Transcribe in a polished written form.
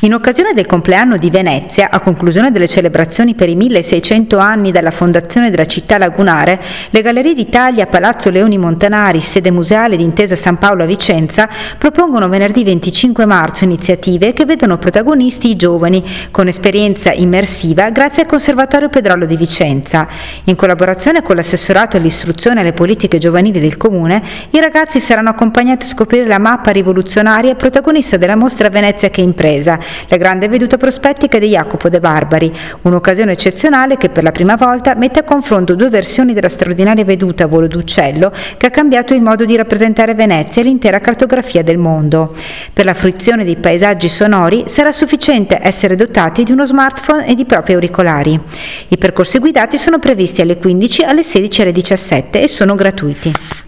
In occasione del compleanno di Venezia, a conclusione delle celebrazioni per i 1600 anni dalla fondazione della città lagunare, le Gallerie d'Italia Palazzo Leoni Montanari, sede museale di Intesa San Paolo a Vicenza, propongono venerdì 25 marzo iniziative che vedono protagonisti i giovani, con esperienza immersiva grazie al Conservatorio Pedrolo di Vicenza. In collaborazione con l'assessorato all'istruzione e alle politiche giovanili del Comune, i ragazzi saranno accompagnati a scoprire la mappa rivoluzionaria protagonista della mostra Venezia che impresa, la grande veduta prospettica di Jacopo De Barbari, un'occasione eccezionale che per la prima volta mette a confronto due versioni della straordinaria veduta Volo d'Uccello che ha cambiato il modo di rappresentare Venezia e l'intera cartografia del mondo. Per la fruizione dei paesaggi sonori sarà sufficiente essere dotati di uno smartphone e di propri auricolari. I percorsi guidati sono previsti alle 15, alle 16 e alle 17 e sono gratuiti.